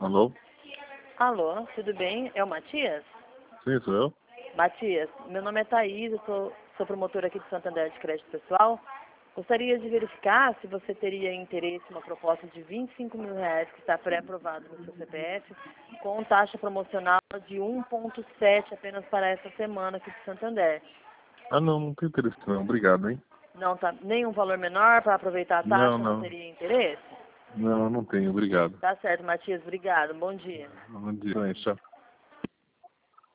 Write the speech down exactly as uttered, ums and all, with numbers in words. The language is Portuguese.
Alô? Alô, tudo bem? É o Matias? Sim, sou eu? Matias, meu nome é Thaís, eu sou, sou promotora aqui de Santander de Crédito Pessoal. Gostaria de verificar se você teria interesse em uma proposta de vinte e cinco mil reais que está pré-aprovado no seu C P F, com taxa promocional de um vírgula sete apenas para essa semana aqui de Santander. Ah, não, não tenho interesse não. Obrigado, hein? Não tá nenhum valor menor para aproveitar a Não, taxa, não não. teria interesse? Não, não tenho. Obrigado. Tá certo, Matias, obrigado, bom dia. Bom dia. Tchau.